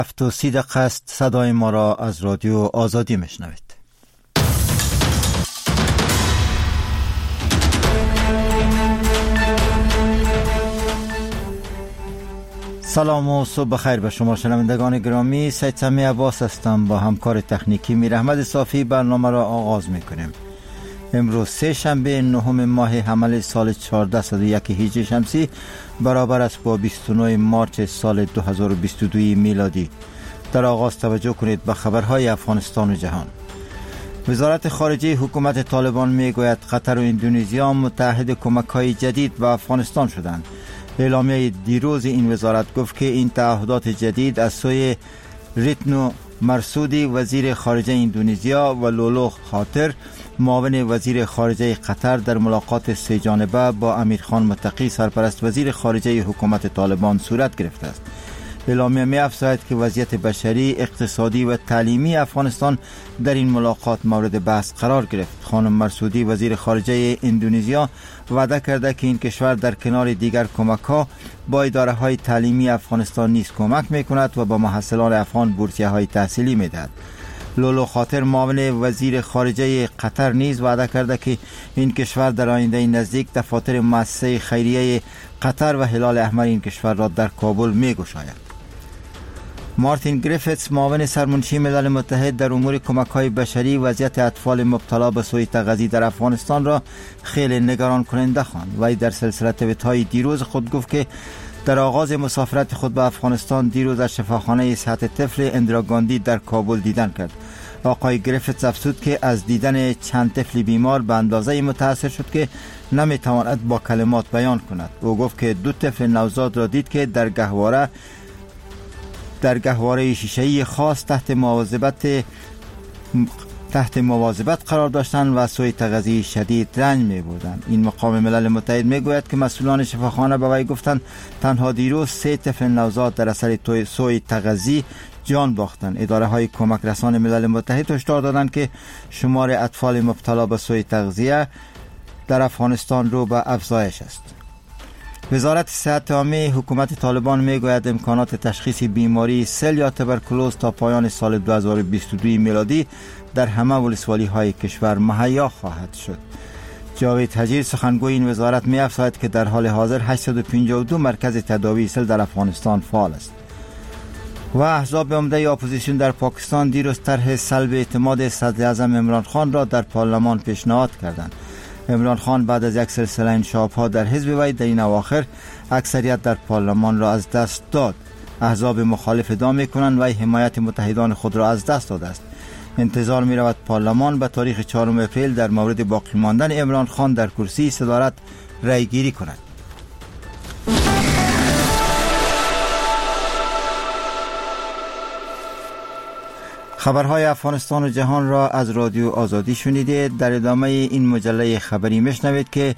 7:30 است. صدای ما را از رادیو آزادی میشنوید. سلام و صبح بخیر به شما شنوندگان گرامی. سید سمی عباس هستم. با همکار تکنیکی میر احمد صافی برنامه را آغاز میکنیم. امروز سه شنبه 9 ماه حمل سال 1401 هجری شمسی برابر است با 29 مارس سال 2022 میلادی. در آغاز توجه کنید به خبرهای افغانستان و جهان. وزارت خارجه حکومت طالبان میگوید قطر و اندونزیا متحد کمک‌های جدید به افغانستان شدند. اعلامیه دیروز این وزارت گفت که این تعهدات جدید از سوی ریتنو مرسودی وزیر خارجه اندونزیا و لولو خاطر معاون وزیر خارجه قطر در ملاقات سه جانبه با امیرخان متقی سرپرست وزیر خارجه حکومت طالبان صورت گرفته است. اعلامیه می افزاید که وضعیت بشری، اقتصادی و تعلیمی افغانستان در این ملاقات مورد بحث قرار گرفت. خانم مرسودی وزیر خارجه اندونزیا وعده کرده که این کشور در کنار دیگر کمک‌ها با اداره‌های تعلیمی افغانستان نیز کمک می‌کند و با محصلان افغان بورسیه‌های تحصیلی می‌دهد. لولو خاطر معاون وزیر خارجه قطر نیز وعده کرده که این کشور در آینده نزدیک دفاتر مؤسسه خیریه قطر و هلال احمر این کشور را در کابل می‌گشاید. مارتین گریفتس معاون سرمنشی ملل متحد در امور کمک‌های بشری وضعیت اطفال مبتلا به سوء تغذیه در افغانستان را خیلی نگران کننده خواند. وی در سلسله توییت‌های دیروز خود گفت که در آغاز مسافرت خود به افغانستان دیروز از شفاخانه صحت طفل اندرا گاندی در کابل دیدن کرد. آقای گریفتس افزود که از دیدن چند طفل بیمار به اندازه متاثر شد که نمیتواند با کلمات بیان کند. او گفت که 2 طفل نوزاد را دید که در گهواره شیشه‌ای خاص تحت مواظبت قرار داشتند و سوء تغذیه شدید رنج می‌بردند. این مقام ملل متحد میگوید که مسئولان شفاخانه به وی گفتند تنها دیروز 3 طفل نوزاد در اثر سوء تغذیه جان باختند. اداره‌های کمک رسان ملل متحد هشدار دادند که شمار اطفال مبتلا به سوء تغذیه در افغانستان رو به افزایش است. وزارت صحت عامه حکومت طالبان میگوید امکانات تشخیص بیماری سل یا تبرکلوز تا پایان سال 2022 میلادی در همه ولسوالی‌های کشور مهیا خواهد شد. جاوید حجیر سخنگوی این وزارت می‌افزاید که در حال حاضر 852 مرکز تداوی سل در افغانستان فعال است. و احزاب عمده اپوزیسیون در پاکستان دیروز طرح سلب اعتماد صدر اعظم عمران خان را در پارلمان پیشنهاد کردند. عمران خان بعد از یک سلسله انشاب‌ها در حزب وی در این اواخر اکثریت در پارلمان را از دست داد. احزاب مخالف ادعا می‌کنند وی حمایت متحدان خود را از دست داده است. انتظار می‌رود پارلمان به تاریخ 4 اپریل در مورد باقی ماندن عمران خان در کرسی صدارت رأی گیری کند. خبرهای افغانستان و جهان را از رادیو آزادی شنیدید. در ادامه این مجله خبری میشنوید که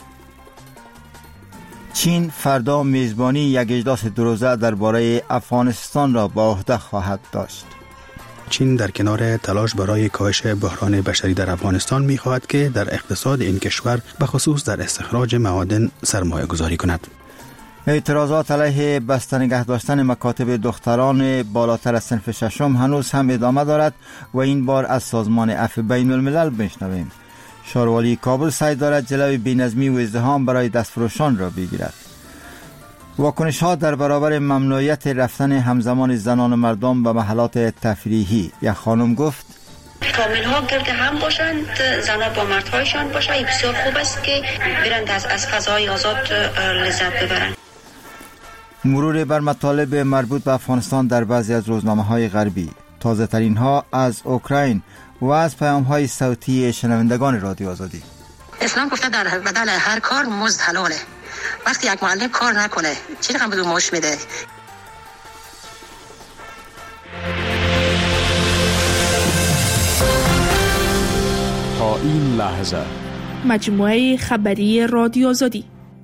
چین فردا میزبانی یک اجلاس 2 روزه درباره افغانستان را به عهده خواهد داشت. چین در کنار تلاش برای کاهش بحران بشری در افغانستان می‌خواهد که در اقتصاد این کشور به خصوص در استخراج معادن سرمایه گذاری کند. اعتراضات علیه بسته نگه داشتن مکاتب دختران بالاتر از صنف ششم هنوز هم ادامه دارد و این بار از سازمان عفو بین الملل بشنویم. شاروالی کابل سعی دارد جلوی بی‌نظمی و ازدحام برای دستفروشان را بگیرد. واکنش ها در برابر ممنوعیت رفتن همزمان زنان و مردم به محلات تفریحی. یک خانم گفت فامیل ها گرد هم باشند، زنها با مردهایشان باشند. بسیار خوب است که برند از فضای آزاد لذت ببرند. مرور بر مطالب مربوط به افغانستان در بعضی از روزنامه‌های غربی. تازه ترین ها از اوکراین و از پیام‌های صوتی شنوندگان رادیو آزادی. اسلام گفته در بدل هر کار مزد حلاله. وقتی یک معلم کار نکنه چی رقم بدون معاش میده؟ تا این لحظه مجموعه خبری رادیو آزادی.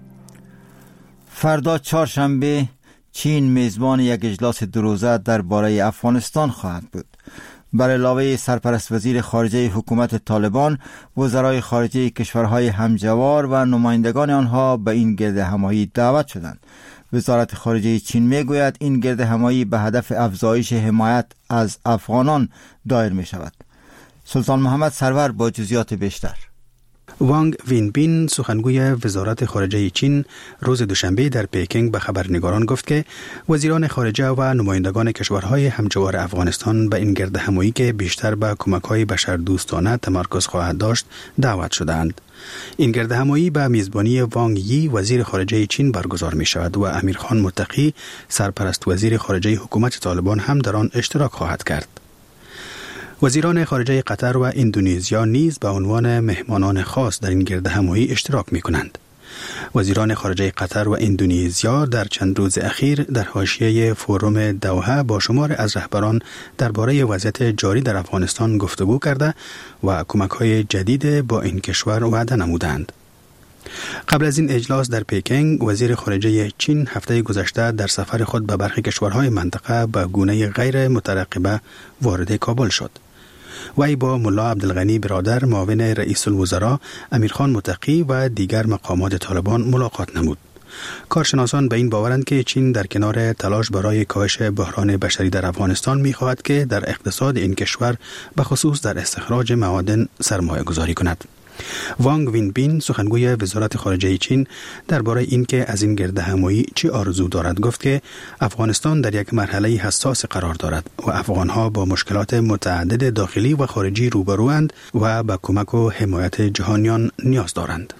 فردا چهارشنبه چین میزبان یک اجلاس 2 روزه درباره افغانستان خواهد بود. بر علاوه سرپرست وزیر خارجه حکومت طالبان، وزرای خارجه کشورهای همجوار و نمایندگان آنها به این گرد همایی دعوت شدند. وزارت خارجه چین میگوید این گردهمایی به هدف افزایش حمایت از افغانان دایر می شود. سلطان محمد سرور با جزئیات بیشتر. وانگ وینبین سخنگوی وزارت خارجه چین روز دوشنبه در پکینگ به خبرنگاران گفت که وزیران خارجه و نمایندگان کشورهای همجوار افغانستان به این گردهمایی که بیشتر به کمک‌های بشردوستانه تمرکز خواهد داشت دعوت شدند. این گردهمایی به میزبانی وانگ یی وزیر خارجه چین برگزار می شود و امیرخان متقی سرپرست وزیر خارجه حکومت طالبان هم در آن اشتراک خواهد کرد. وزیران خارجه قطر و اندونزیا نیز به عنوان مهمانان خاص در این گردهمایی اشتراک می کنند. وزیران خارجه قطر و اندونزیا در چند روز اخیر در حاشیه فورم دوحه با شمار از رهبران درباره وضعیت جاری در افغانستان گفتگو کرده و کمک‌های جدید با این کشور وعده نمودند. قبل از این اجلاس در پکینگ، وزیر خارجه چین هفته گذشته در سفر خود به برخی کشورهای منطقه به گونه غیر مترقبه وارد کابل شد. وی با ملا عبدالغنی برادر معاون رئیس الوزراء، امیرخان متقی و دیگر مقامات طالبان ملاقات نمود. کارشناسان به این باورند که چین در کنار تلاش برای کاهش بحران بشری در افغانستان می‌خواهد که در اقتصاد این کشور به خصوص در استخراج معادن سرمایه گذاری کند. وانگ وینبین سخنگوی وزارت خارجه چین درباره اینکه از این گردهمایی چه آرزو دارد گفت که افغانستان در یک مرحله حساس قرار دارد و افغانها با مشکلات متعدد داخلی و خارجی روبروند و به کمک و حمایت جهانیان نیاز دارند.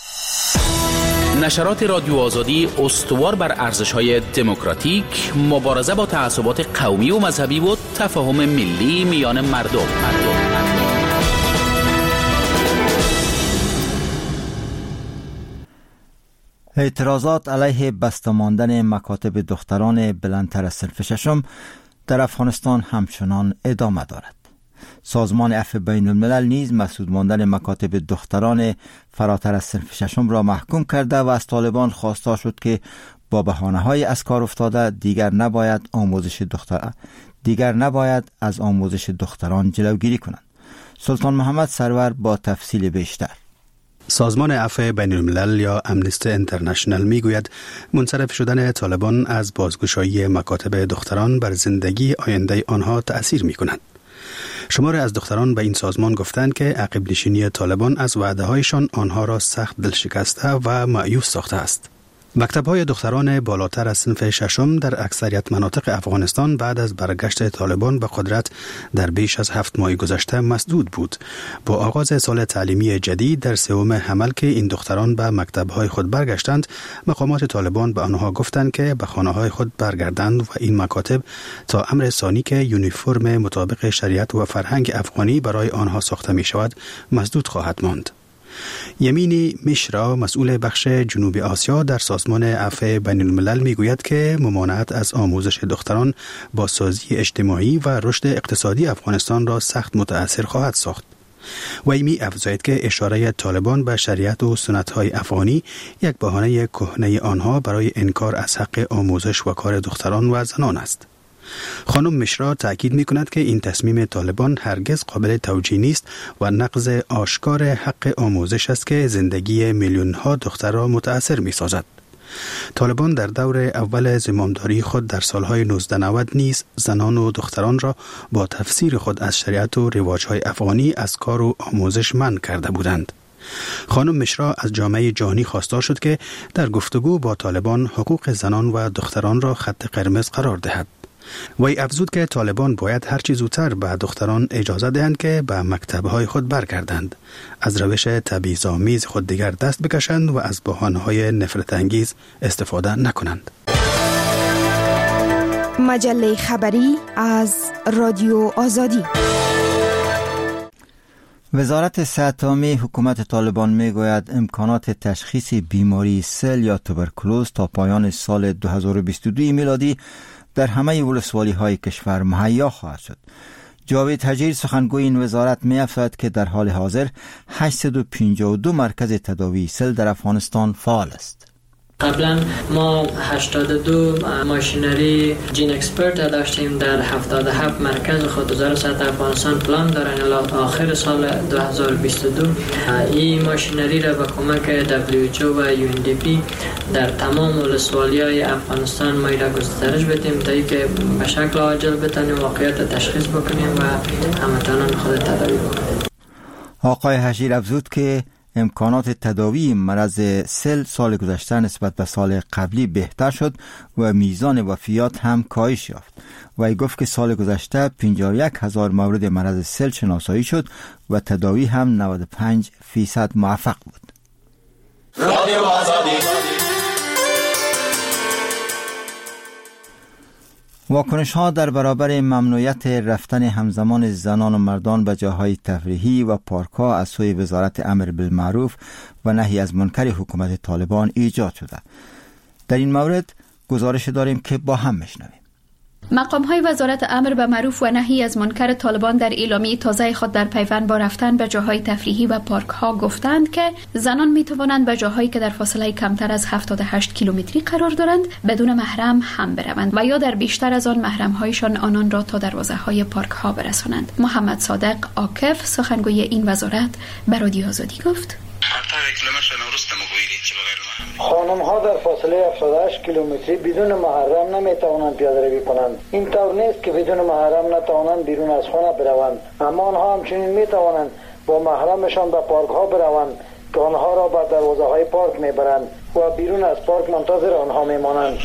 نشرات رادیو آزادی استوار بر ارزش‌های دموکراتیک، مبارزه با تعصبات قومی و مذهبی و تفاهم ملی میان مردم. اعتراضات علیه بسته ماندن مکاتب دختران بلندتر از صنف ششم در افغانستان همچنان ادامه دارد. سازمان عفو بین الملل نیز مسدود ماندن مکاتب دختران فراتر از صنف ششم را محکوم کرده و از طالبان خواسته شد که با بهانه‌های از کار افتاده دیگر نباید از آموزش دختران جلوگیری کنند. سلطان محمد سرور با تفصیل بیشتر. سازمان عفو بین الملل یا امنستی انترنشنال میگوید منصرف شدن طالبان از بازگشایی مکاتب دختران بر زندگی آینده آنها تأثیر می کند. شمار از دختران به این سازمان گفتند که عقب نشینی طالبان از وعده هایشان آنها را سخت دلشکسته و مایوس ساخته است. مکتب‌های دختران بالاتر از صنف ششم در اکثریت مناطق افغانستان بعد از برگشت طالبان به قدرت در بیش از 7 ماه گذشته مسدود بود. با آغاز سال تعلیمی جدید در سوم حمل که این دختران به مکتب‌های خود برگشتند، مقامات طالبان به آنها گفتند که به خانه‌های خود برگردند و این مکاتب تا امر ثانی که یونیفرم مطابق شریعت و فرهنگ افغانی برای آنها ساخته می‌شود مسدود خواهد ماند. یمینی میشرا مسئول بخش جنوب آسیا در سازمان عفو بین الملل میگوید که ممانعت از آموزش دختران با سازی اجتماعی و رشد اقتصادی افغانستان را سخت متأثر خواهد ساخت. وی می افزاید که اشاره طالبان به شریعت و سنت‌های افغانی یک بهانه کهنه آنها برای انکار از حق آموزش و کار دختران و زنان است. خانم مشرا تأکید می کند که این تصمیم طالبان هرگز قابل توجیه نیست و نقض آشکار حق آموزش است که زندگی میلیون ها دختر را متأثر می سازد. طالبان در دور اول زمامداری خود در سالهای 1990 نیز زنان و دختران را با تفسیر خود از شریعت و رواج‌های افغانی از کار و آموزش منع کرده بودند. خانم مشرا از جامعه جهانی خواستار شد که در گفتگو با طالبان حقوق زنان و دختران را خط قرمز قرار دهد. وی افزود که طالبان باید هر چه زودتر به دختران اجازه دهند که به مکتب‌های خود برگردند، از روش تبعیض‌آمیز خود دیگر دست بکشند و از بهانه‌های نفرت انگیز استفاده نکنند. مجله خبری از رادیو آزادی. وزارت صحت عامه حکومت طالبان میگوید امکانات تشخیص بیماری سل یا توبرکلوز تا پایان سال 2022 میلادی در همه ولسوالی‌های کشور مهیا خواهد شد. جاوید حجیر سخنگوی این وزارت می‌افزاید که در حال حاضر 852 مرکز تداوی سل در افغانستان فعال است. قبلا ما 82 ماشینری جین اکسپرت داشتیم در 77 مرکز خود. وزارت صحت افغانستان پلان دارن الی آخر سال 2022 این ماشینری را با کمک WHO و UNDP در تمام ولسوالی‌های افغانستان ما را گسترش بدیم تا اینکه به شکل عاجل بتونیم واقعیت تشخیص بکنیم و هموطنان خود تداوی بکنیم. آقای حشیر افزود که امکانات تداوی مرض سل سال گذشته نسبت به سال قبلی بهتر شد و میزان وفیات هم کاهش یافت. و گفت که سال گذشته 51,000 مورد مرض سل شناسایی شد و تداوی هم 95% موفق بود. رادیو آزادی. واکنش ها در برابر ممنوعیت رفتن همزمان زنان و مردان به جاهای تفریحی و پارک ها از سوی وزارت امر بالمعروف و نهی از منکر حکومت طالبان ایجاد شده. در این مورد گزارش داریم که با هم میشنویم. مقام‌های وزارت امر به معروف و نهی از منکر طالبان در اعلامیه تازه خود در پیوند با رفتن به جاهای تفریحی و پارک‌ها گفتند که زنان می‌توانند به جاهایی که در فاصله کمتر از 78 کیلومتری قرار دارند بدون محرم هم بروند و یا در بیشتر از آن محرم‌هایشان آنان را تا دروازه‌های پارک‌ها برسانند. محمد صادق عاکف سخنگوی این وزارت به رادیو آزادی گفت: خانم ها در فاصله 78 کیلومتری بدون محرم نمی توانند پیاده روی کنند. این طور نیست که بدون محرم نتوانند بیرون از خانه بروند، اما آنها همچنین می توانند با محرمشان به پارک ها بروند که آنها را به دروازه های پارک می برند و بیرون از پارک منتظر آنها می مانند.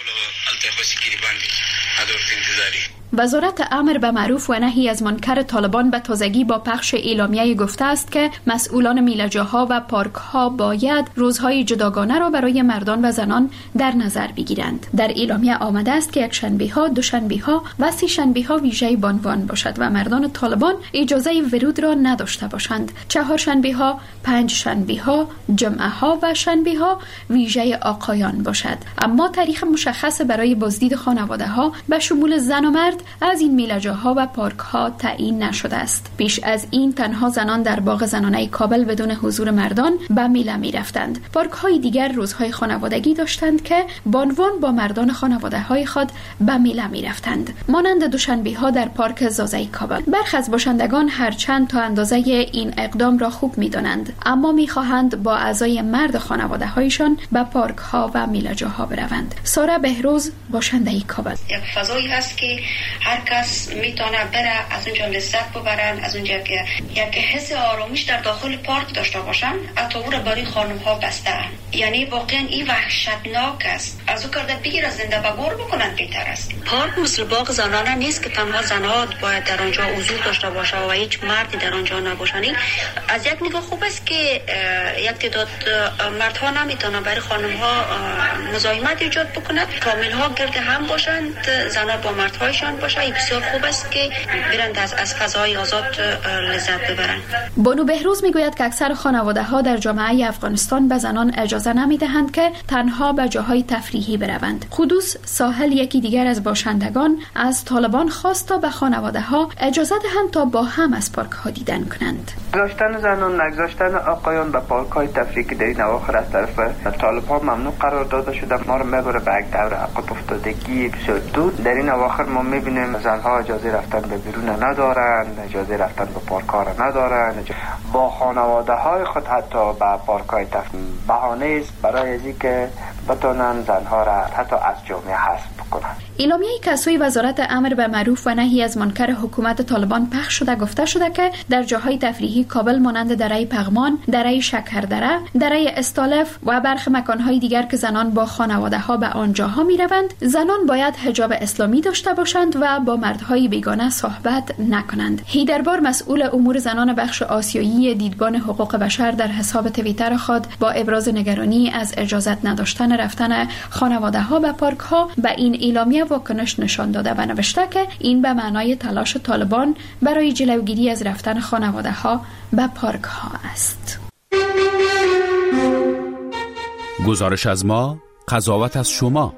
وزارت امر به معروف و نهی از منکر طالبان به تازگی با پخش اعلامیه گفته است که مسئولان میله‌جاها و پارک‌ها باید روزهای جداگانه را برای مردان و زنان در نظر بگیرند. در اعلامیه آمده است که یکشنبه‌ها، دوشنبه‌ها و سه‌شنبه‌ها ویژه بانوان باشد و مردان طالبان اجازه ورود را نداشته باشند. چهارشنبه‌ها، پنجشنبه‌ها، جمعه‌ها و شنبه‌ها ویژه آقایان باشد. اما تاریخ مشخص برای بازدید خانواده‌ها به شمول زن و مرد از این میله‌جاها و پارک‌ها تعیین نشده است. پیش از این تنها زنان در باغ زنانه کابل بدون حضور مردان به میله می‌رفتند. پارک‌های دیگر روزهای خانوادگی داشتند که بانوان با مردان خانواده‌های خود به میله می‌رفتند. مانند دوشنبه‌ها در پارک زازای کابل. برخی از باشندگان هرچند تا اندازه این اقدام را خوب می‌دانند، اما می‌خواهند با اعضای مرد خانواده‌هایشان به پارک‌ها و میله‌جاها بروند. ساره بهروز باشنده کابل. یک فضایی هست که هر کس میتونه بره از اونجا لذت ببرن، از اونجا که یک حس آرامش در داخل پارک داشته باشن. اتوور برای خانم ها بسته، یعنی واقعا این وحشتناک است. از او کرده بگیر از زنده بگور بکنن بهتر است. پارک مثل باغ زنانه نیست که تنها زنها باید در آنجا حضور داشته باشه و هیچ مردی در آنجا نباشه. از یک نگاه خوب است که یک تعداد مردها نمیتونه برای خانم ها مزاحمت ایجاد بکنند. فامیل ها گرد هم باشند، زنها با مردهایشان باشه. بسیار خوب است که برند از فضای آزاد لذت ببرند. بانو بهروز میگوید که اکثر خانواده ها در جامعه افغانستان به زنان اجازه نمیدهند که تنها به جاهای تفریحی بروند. قدوس ساحل یکی دیگر از باشندگان از طالبان خواست تا به خانواده ها اجازه دهند تا با هم از پارک ها دیدن کنند. گذاشتن زنان، نگذاشتن آقایان به پارک های تفریحی در این اواخر از طرف طالبان ممنوع قرار داده شده. ما رو میبره به یک دور عقب افتادگی بسیار دور. در این اواخر ما میبینیم زنها اجازه رفتن به بیرون ندارن، اجازه رفتن به پارک ها را ندارن، با خانواده های خود حتی به پارک های تفریحی. بهانه است برای اینکه بتونن زنها را حتی از جامعه حذف بکنن. اعلامیه‌ای که از سوی وزارت امر به معروف و نهی از منکر حکومت طالبان پخش شده گفته شده که در جاهای تفریحی کابل مانند دره پغمان، دره شکردره، دره استالف و برخی مکان‌های دیگر که زنان با خانواده‌ها به آنجاها می‌روند، زنان باید حجاب اسلامی داشته باشند و با مردهای بیگانه صحبت نکنند. هیدربار مسئول امور زنان بخش آسیایی دیدبان حقوق بشر در حساب توییتر خود با ابراز نگرانی از اجازت نداشتن رفتن خانواده‌ها به پارک‌ها به این اعلامیه واکنش نشان داده و نوشته که این به معنای تلاش طالبان برای جلوگیری از رفتن خانواده‌ها به پارک‌ها است. گزارش از ما، قضاوت از شما.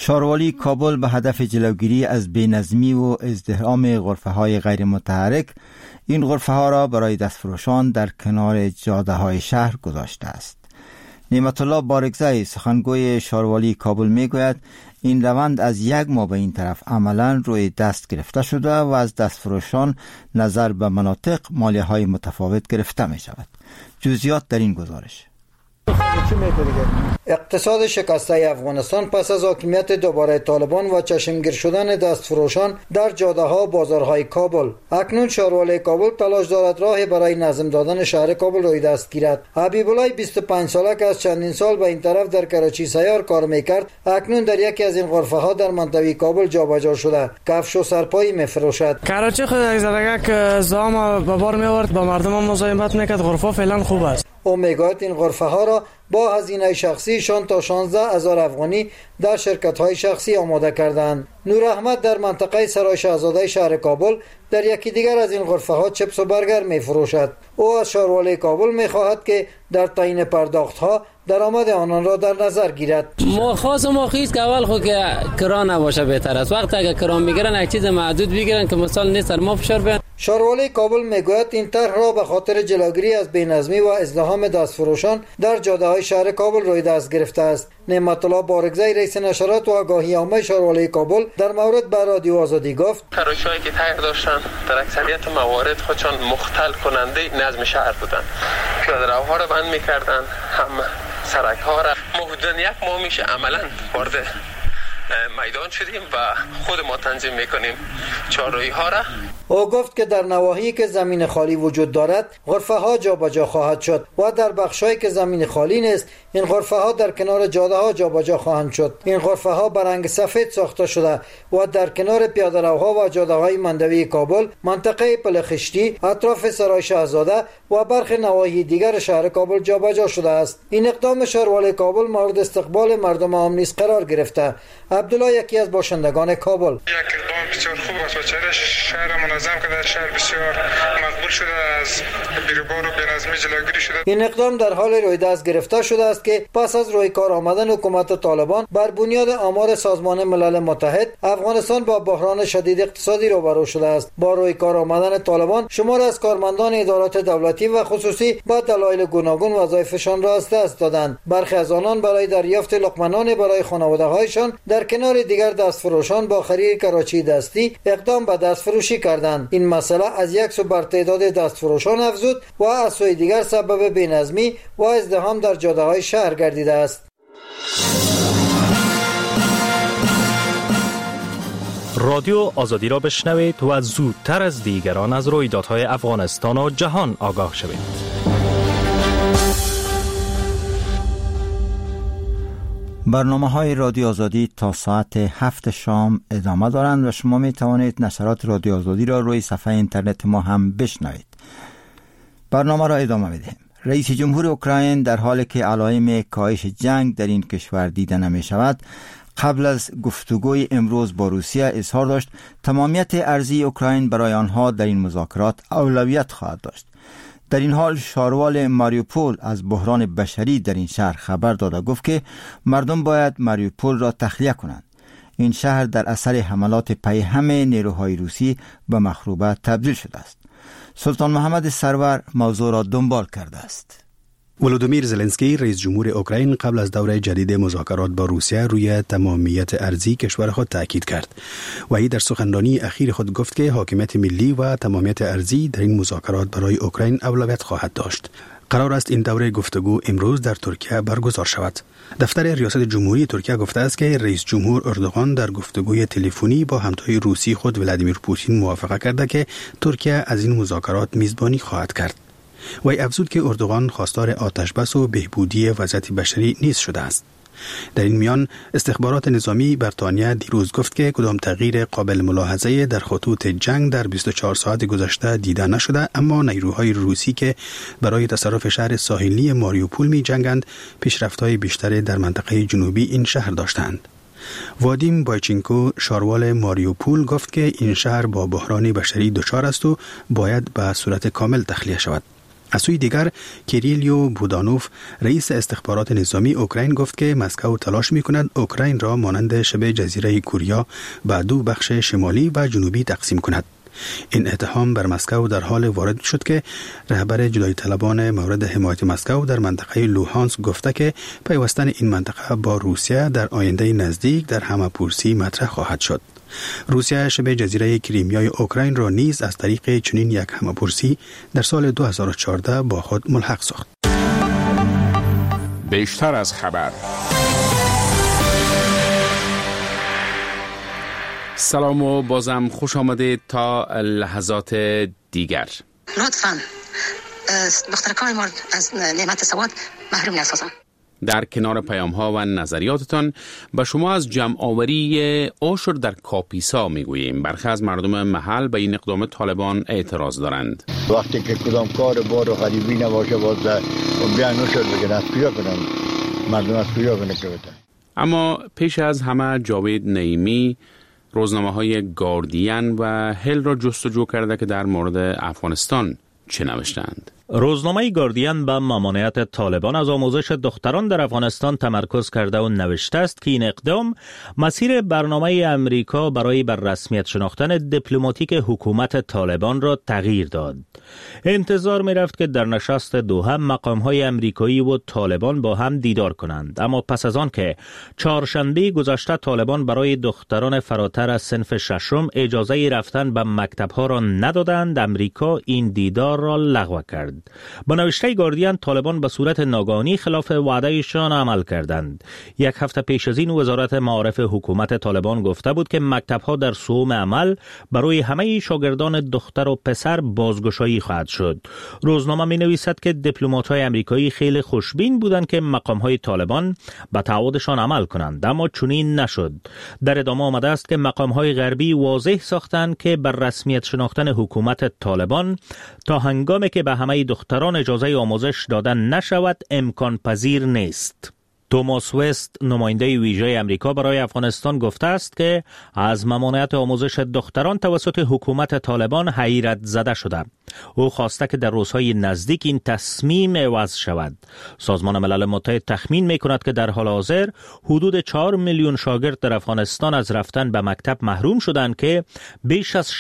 شاروالی کابل به هدف جلوگیری از بی‌نظمی و ازدحام غرفه‌های غیر متحرک این غرفه‌ها را برای دستفروشان در کنار جاده‌های شهر گذاشته است. نعمت الله بارگزایی سخنگوی شاروالی کابل میگوید این روند از یک ماه به این طرف عملاً روی دست گرفته شده و از دستفروشان نظر به مناطق مالیه‌های متفاوت گرفته می شود. جزئیات در این گزارش. اقتصاد شکسته افغانستان پس از حاکمیت دوباره طالبان و چشمگیر شدن دستفروشان در جاده‌ها و بازارهای کابل، اکنون شاروالی کابل تلاش دارد راهی برای نظم دادن شهر کابل روی دست گیرد. حبیب الله 25 ساله که از چندین سال به این طرف در کراچی سیار کار میکرد، اکنون در یکی از این غرفه‌ها در منطقه کابل جابجا شده، کفش و سرپایی میفروشد. کراچی خود یک زدگک زام به بار می‌آورد، با مردم مزاحمت میکرد. غرفه فعلا خوب است. او میگوید این غرفه‌ها را با هزینه شخصیشان تا 16,000 افغانی در شرکت‌های شخصی آماده کردند. نور احمد در منطقه سرای شاهزاده شهر کابل در یکی دیگر از این غرفه‌ها چپس و برگر می‌فروشد. او از شاروالی کابل می‌خواهد که در تعیین پرداخت‌ها درآمد آنان را در نظر گیرد. ما خیز که اول خود که کرا نباشه بهتر است. وقتی اگه کرا میگیرن یک چیز محدود بگیرن که مثلا نیست ما فشار بیان. شاروالی کابل میگوید این طرح را به خاطر جلوگیری از بی‌نظمی و ازدحام دستفروشان در جاده‌های شهر کابل روی دست گرفته است. نعمت الله بارگزایی رئیس نشرات و آگاهی عامه شاروالی کابل در مورد به رادیو آزادی گفت تراشایی که تغییر داشتن در اکثریت موارد خودشان مختل کننده نظم شهر بودن. پیاده‌روها را بند می‌کردند، هم سرک‌ها را. ما حدوداً یک ماه میشه عملاً وارد میدان شدیم و خود ما تنظیم میکنیم چهارراهی‌ها را. او گفت که در نواحی که زمین خالی وجود دارد غرفه ها جابجا خواهد شد و در بخشایی که زمین خالی نیست این غرفه ها در کنار جاده ها جابجا خواهند شد. این غرفه ها به رنگ سفید ساخته شده و در کنار پیاده‌روها و جاده های مندوی کابل، منطقه پلخشتی، اطراف سرای شاهزاده و برخی نواحی دیگر شهر کابل جابجا شده است. این اقدام شاروالی کابل مورد استقبال مردم عام نیز قرار گرفته. عبدالله یکی از باشندگان کابل: یک اقدام بسیار خوب است و چهره شهر منظم که در شهر بسیار مقبول شده، از بیروبار و بی‌نظمی جلوگیری شده. این اقدام در حال روی دست گرفته شده است که پس از روی کار آمدن حکومت طالبان بر بنیاد آمار سازمان ملل متحد، افغانستان با بحران شدید اقتصادی روبرو شده است. با روی کار آمدن طالبان شمار از کارمندان ادارات دولتی و خصوصی با دلایل گوناگون وظایفشان را از دست دادند. برخی از آنان برای دریافت لقمه برای خانواده‌هایشان در کنار دیگر دستفروشان با خرید کراچی دستی اقدام به دستفروشی کردند. این مسئله از یک سو بر تعداد دستفروشان افزود و از سوی دیگر سبب بی‌نظمی و ازدحام در جاده‌های شهر گردیده است. رادیو آزادی را بشنوید و زودتر از دیگران از رویدادهای افغانستان و جهان آگاه شوید. برنامه‌های رادیو آزادی تا ساعت 7 شام ادامه دارند و شما می توانید نشرات رادیو آزادی را روی صفحه اینترنت ما هم بشنوید. برنامه را ادامه می‌دهیم. رئیس جمهور اوکراین در حالی که علائم کاهش جنگ در این کشور دیده نمی شود، قبل از گفتگوی امروز با روسیه اظهار داشت تمامیت ارضی اوکراین برای آنها در این مذاکرات اولویت خواهد داشت. در این حال شاروال ماریوپول از بحران بشری در این شهر خبر داد و گفت که مردم باید ماریوپول را تخلیه کنند. این شهر در اثر حملات پیهم نیروهای روسی به مخروبه تبدیل شده است. سلطان محمد سرور موضوع را دنبال کرده است. ولودیمیر زلنسکی رئیس جمهور اوکراین قبل از دوره جدید مذاکرات با روسیه روی تمامیت ارضی کشور خود تاکید کرد و این در سخنرانی اخیر خود گفت که حاکمیت ملی و تمامیت ارضی در این مذاکرات برای اوکراین اولویت خواهد داشت. قرار است این دوره گفتگو امروز در ترکیه برگزار شود. دفتر ریاست جمهوری ترکیه گفته است که رئیس جمهور اردوغان در گفتگوی تلفنی با همتای روسی خود ولادیمیر پوتین موافقه کرده که ترکیه از این مذاکرات میزبانی خواهد کرد. وی افزود که اردوغان خواستار آتشبس و بهبودی وضعیت بشری نیز شده است. در این میان استخبارات نظامی بریتانیا دیروز گفت که کدام تغییر قابل ملاحظه در خطوط جنگ در 24 ساعت گذشته دیده نشده، اما نیروهای روسی که برای تصرف شهر ساحلی ماریوپول می جنگند پیشرفت‌های بیشتری در منطقه جنوبی این شهر داشتند. وادیم بایچینکو شاروال ماریوپول گفت که این شهر با بحران بشری دچار است و باید به صورت کامل تخلیه شود. از سوی دیگر کیریلیو بودانوف رئیس استخبارات نظامی اوکراین گفت که مسکو تلاش می‌کند اوکراین را مانند شبه جزیره کوریا به دو بخش شمالی و جنوبی تقسیم کند. این اتهام بر مسکو در حال وارد شد که رهبر جدایی طلبان مورد حمایت مسکو در منطقه لوهانسک گفته که پیوستن این منطقه با روسیه در آینده نزدیک در همه‌پرسی مطرح خواهد شد. روسیه شبه جزیره کریمیای اوکراین را نیز از طریق چنین یک همه‌پرسی در سال 2014 با خود ملحق ساخت. بیشتر از خبر. سلام و بازم خوش آمدید تا لحظات دیگر. لطفاً دخترکای ما از نعمت سواد محروم نسازن. در کنار پیام ها و نظریاتتان به شما از جمع آوری عشر در کاپیسا میگوییم. برخی از مردم محل به این اقدام طالبان اعتراض دارند. وقتی که کدام کار بار و غریبی نباشه باز بیان نشد بگن از کجا کنن، مردم از کجا کنن که بتن. اما پیش از همه جاوید نعیمی روزنامه های گاردین و هل را جستجو کرده که در مورد افغانستان چه نوشتند. روزنامه گاردین به ممانعت طالبان از آموزش دختران در افغانستان تمرکز کرده و نوشته است که این اقدام مسیر برنامه امریکا برای بر رسمیت شناختن دیپلماتیک حکومت طالبان را تغییر داد. انتظار می رفت که در نشست دوحه مقام‌های امریکایی و طالبان با هم دیدار کنند، اما پس از آن که چهارشنبه گذشته طالبان برای دختران فراتر از صنف ششم اجازه رفتن به مکتب‌ها را ندادند، امریکا این دیدار را لغو کرد. با نوشته گاردین طالبان به صورت ناگهانی خلاف وعدهشان عمل کردند. یک هفته پیش از این وزارت معارف حکومت طالبان گفته بود که مکتب‌ها در صوم عمل برای همه شاگردان دختر و پسر بازگشایی خواهد شد. روزنامه می‌نویسد که دیپلمات‌های آمریکایی خیلی خوشبین بودند که مقام‌های طالبان به تعهدشان عمل کنند، اما چنین نشد. در ادامه آمده است که مقام‌های غربی واضح ساختند که بر رسمیت شناختن حکومت طالبان تا هنگامی که به همه دختران اجازه آموزش دادن نشود امکان پذیر نیست. توماس وست نماینده ویژه امریکا برای افغانستان گفته است که از ممانعت آموزش دختران توسط حکومت طالبان حیرت زده شده. او خواسته که در روزهای نزدیک این تصمیم عوض شود. سازمان ملل متحد تخمین می‌کند که در حال حاضر حدود 4 میلیون شاگرد در افغانستان از رفتن به مکتب محروم شدند که بیش از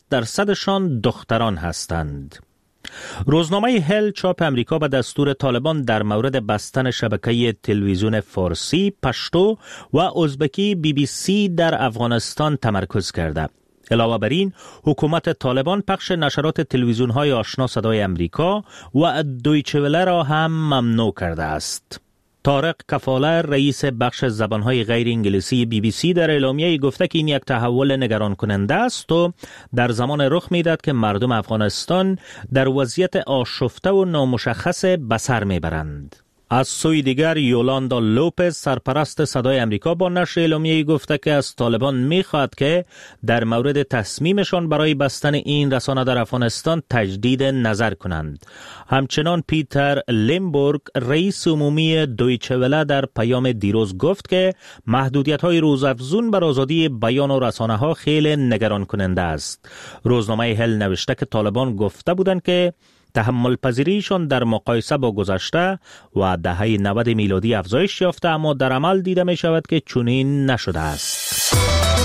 60% دختران هستند. روزنامه هل چاپ امریکا به دستور طالبان در مورد بستن شبکه تلویزیون فارسی، پشتو و ازبکی BBC در افغانستان تمرکز کرده. علاوه بر این، حکومت طالبان پخش نشرات تلویزیون‌های آشنا صدای امریکا و دویچه وله را هم ممنوع کرده است. طارق کفاله رئیس بخش زبانهای غیر انگلیسی BBC در اعلامیه گفته که این یک تحول نگران کننده است و در زمان رخ میدهد که مردم افغانستان در وضعیت آشفته و نامشخص به سر میبرند. از سوی دیگر یولاندا لوپز سرپرست صدای امریکا با نشر اعلامیه‌ای گفته که از طالبان می‌خواهد که در مورد تصمیمشان برای بستن این رسانه در افغانستان تجدید نظر کنند. همچنان پیتر لیمبورگ رئیس عمومی دویچه وله در پیام دیروز گفت که محدودیت‌های روزافزون بر آزادی بیان و رسانه‌ها خیلی نگران کننده است. روزنامه هل نوشته که طالبان گفته بودند که تحمل پذیریشان در مقایسه با گذشته و دهه 90 میلادی افزایش یافته، اما در عمل دیده می شود که چنین نشده است.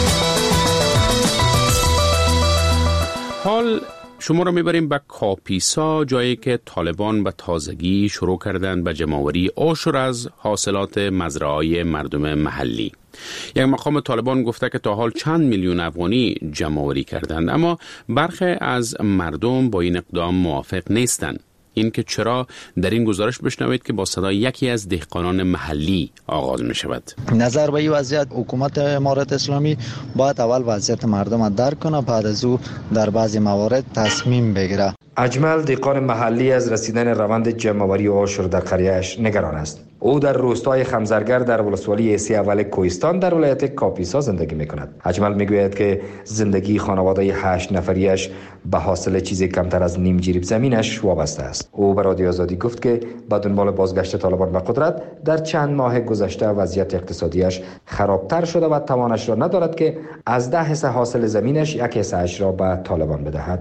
حال شما را میبریم به کاپیسا، جایی که طالبان به تازگی شروع کردند به جمع‌آوری عشر از حاصلات مزرعه‌های مردم محلی. یک مقام طالبان گفته که تا حال چند میلیون افغانی جمع‌آوری کردند، اما برخی از مردم با این اقدام موافق نیستند. این که چرا، در این گزارش بشنوید که با صدای یکی از دهقانان محلی آغاز می شود. نظر به این وضعیت حکومت امارت اسلامی باید اول وضعیت مردم را درک کنه، بعد از او در بعضی موارد تصمیم بگیره. اجمل دهقان محلی از رسیدن روند جمع‌آوری عشر در قریه‌اش نگران است. او در روستای خمزرگر در ولسوالی ایسی اول کوهستان در ولایت کاپیسا زندگی می‌کند. اجمل می‌گوید که زندگی خانواده 8 نفریش به حاصل چیزی کمتر از نیم جریب زمینش وابسته است. او به رادیو آزادی گفت که با دنبال بازگشت طالبان به قدرت در چند ماه گذشته وضعیت اقتصادیش خرابتر شده و توانش را ندارد که از 10 حصه حاصل زمینش 1 حصه‌اش را به طالبان بدهد.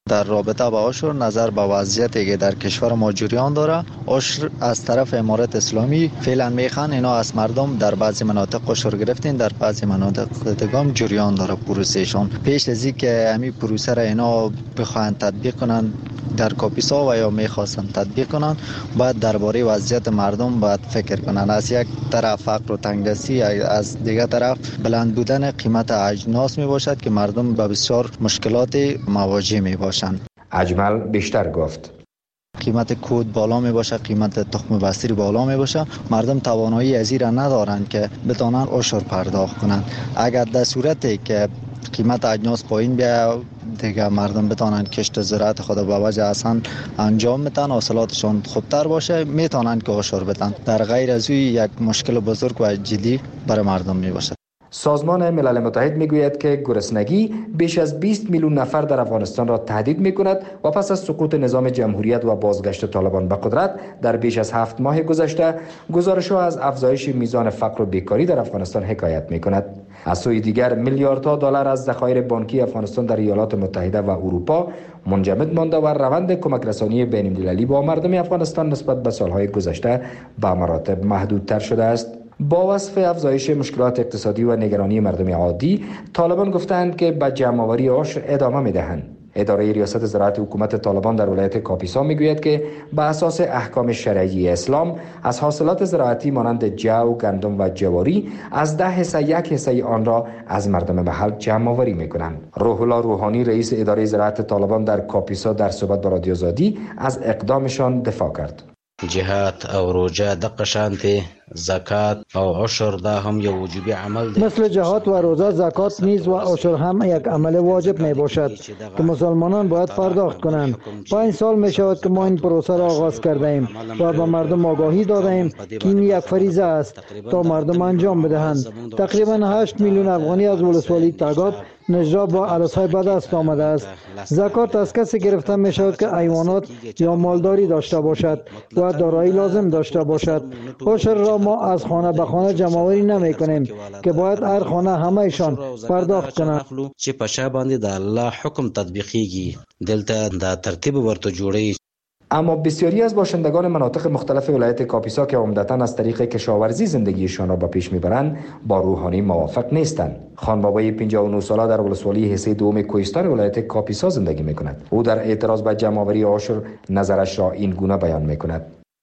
در رابطه با عشر نظر به وضعیتی که در کشور ما جریان داره، عشر از طرف امارت اسلامی فعلا میخوان اینا از مردم در بعضی مناطق عشر گرفتین، در بعضی مناطق دیگه جریان داره پروسهشون. پیش از اینکه همین پروسه را اینا بخواهند تطبیق کنن در کاپیسا و یا میخواستن تطبیق کنن، باید درباره وضعیت مردم باید فکر کنن. از یک طرف فقر و تنگدستی، از دیگر طرف بلند بودن قیمت اجناس می باشد که مردم به بسیار مشکلات مواجه می باشند. اجمل بیشتر گفت قیمت کود بالا می باشه، قیمت تخم بستری بالا می باشه، مردم توانایی از این را ندارند که بتونن عشر پرداخت کنند. اگر در صورتی که قیمت اجناس پایین بیاید دیگه مردم بتونن کشت زراعت خود به وجه اصلا انجام بدن، حاصلاتشون خوبتر باشه، میتونن که عشر بدن. در غیر از این یک مشکل بزرگ و جدی برای مردم می باشه. سازمان ملل متحد میگوید که گرسنگی بیش از 20 میلیون نفر در افغانستان را تهدید میکند و پس از سقوط نظام جمهوریت و بازگشت طالبان به قدرت در بیش از 7 ماه گذشته، گزارش‌ها از افزایش میزان فقر و بیکاری در افغانستان حکایت میکند. از سوی دیگر میلیاردها دلار از ذخایر بانکی افغانستان در ایالات متحده و اروپا منجمد مانده و روند کمک رسانی بین‌المللی با مردم افغانستان نسبت به سالهای گذشته به مراتب محدودتر شده است. با وصف افزایش مشکلات اقتصادی و نگرانی مردم عادی، طالبان گفتند که به جمع‌آوری عشر ادامه می‌دهند. اداره ریاست زراعت حکومت طالبان در ولایت کاپیسا میگوید که به اساس احکام شرعی اسلام از حاصلات زراعتی مانند جو، گندم و جواری از 10 حصه 1 حصه آن را از مردم محل جمع آوری میکنند. روح الله روحانی رئیس اداره زراعت طالبان در کاپیسا در صحبت با رادیو آزادی از اقدامشان دفاع کرد. جهاد او روجه دغه شانتي زکات او عشر دا هم یو وجوبی عمل دی. مثل جهاد و روزه، زکات نیز و عشر هم یک عمل واجب می باشد که مسلمانان باید پرداخت کنند. 5 سال می شود که ما این پروسه را آغاز کرده ایم و به مردم آگاهی داده ایم که این یک فریضه است تا مردم انجام بدهند. تقریبا 8 میلیون افغانی از ولسوالی تگاب نجرا با عرصه‌های به دست آمده است. زکات از کسی گرفته می شود که حیوانات یا مالداری داشته باشد و دارایی لازم داشته باشد. عشر را ما از خانه به خانه جمع‌آوری نمی کنیم که باید هر خانه همه‌شان پرداخت کنند. چې په شا باندې د الله حکم تطبیقیږي دلته د ترتیب ورته جوړي. اما بسیاری از باشندگان مناطق مختلف ولایت کاپیسا که عمدتاً از طریق کشاورزی زندگیشان را به پیش میبرند با روحانی موافق نیستند. خان بابای 59 ساله در ولسوالی حصه دوم کوهستان ولایت کاپیسا زندگی میکند. او در اعتراض به جمع‌آوری عشر نظرش را این گونه بیان میکند.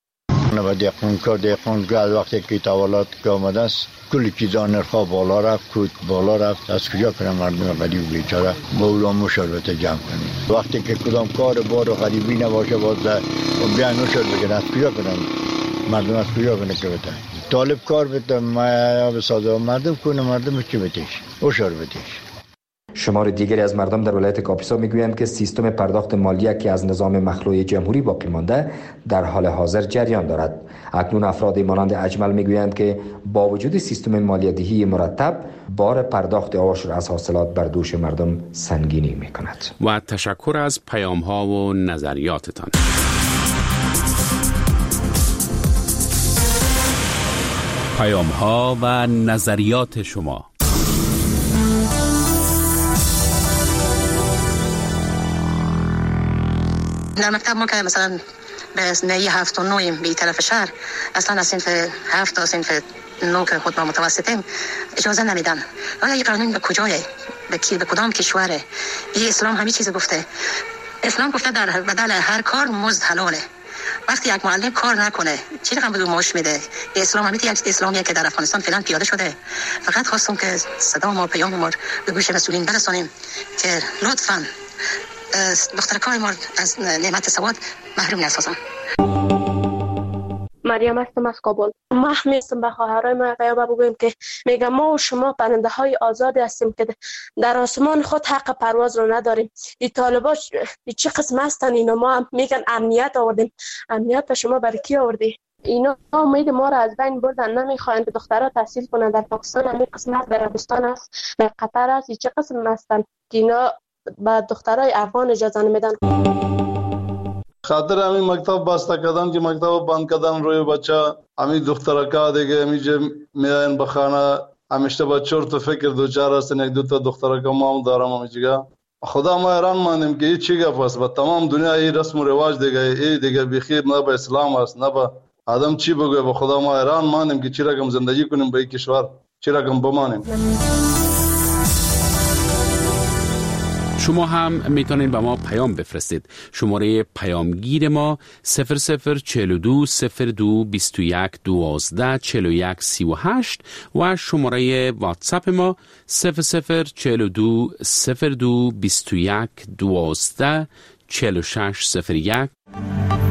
و دهقان از وقتی که تولد که آمده است کلی چیزا نرخا بالا رفت، کود بالا رفت. از کجا کنم مردم غریب بیچاره با اولا مشاربت جمع کنیم؟ وقتی که کدام کار بار و غریبی نباشه باز بیان مشاربت بگن، از کجا کنم مردم از کجا کنه که بده طالب کار بده ما بسازه مردم کنه مردم چی بتیش مشاربتش. شمار دیگری از مردم در ولایت کاپیسا میگویند که سیستم پرداخت مالیه که از نظام مخلوع جمهوری باقی مانده در حال حاضر جریان دارد. اکنون افراد مانند اجمل میگویند که با وجود سیستم مالیه‌دهی مرتب، بار پرداخت عشر از حاصلات بر دوش مردم سنگینی میکند. و تشکر از پیام‌ها و نظریاتتان. پیام‌ها و نظریات شما. در مکتب ما که مثلا به نهی 7 و 9 به طرف شهر، اصلا از صنف 7 تا صنف 9 که خود ما متوسطیم اجازه نمیدن. آیا این قانون به کجایه؟ به کدام کشوره؟ این اسلام همین چیز گفته. اسلام گفته در بدل هر کار مزد حلاله. وقتی یک معلم کار نکنه چی رقم بدون معاش میده؟ اسلام همین یک اسلامیه که در افغانستان فعلا پیاده شده. فقط خواستم که صدا ما پیام ما به گوش مسئولین برسانیم که لطفاً دخترکای ما از نعمت سواد محروم نسازن. مریم هستم از کابل. ما هستم به خواهرای ما پیام بگویم که میگم ما و شما پرنده های آزاد هستیم که در آسمان خود حق پرواز رو نداریم. این طالبا چه قسم هستن اینا؟ ما هم میگن امنیت آوردیم. امنیت به شما برای کی آوردی؟ اینا امید ما رو از بین بردن، نمیخواین که دخترها تحصیل کنن. در پاکستان همین قسم است، در عربستان است، در قطر است. چه قسم هستن که اینا با دخترای افغان اجازه نمیدن؟ خاطر همین مکتب بسته کردن که مکتب بند کردن روی بچه همین دخترکا دیگه همیشه میاین بخانه همیشه بچه رو تو فکر دوچار هستن. یک دو تا دخترکا ما هم دارم همیشه خدا ما ایران مانیم که چی گپ است و تمام دنیا این رسم و رواج دیگه بخیر نه به اسلام است نه به آدم چی بگه. به خدا ما ایران مانیم که چی رقم زندگی کنیم به این کشور، چی رقم بمانیم. شما هم میتونید به ما پیام بفرستید. شماره پیامگیر ما 0042 02 21 12 41 38 و شماره واتساپ ما 0042 02 21 12 46 01.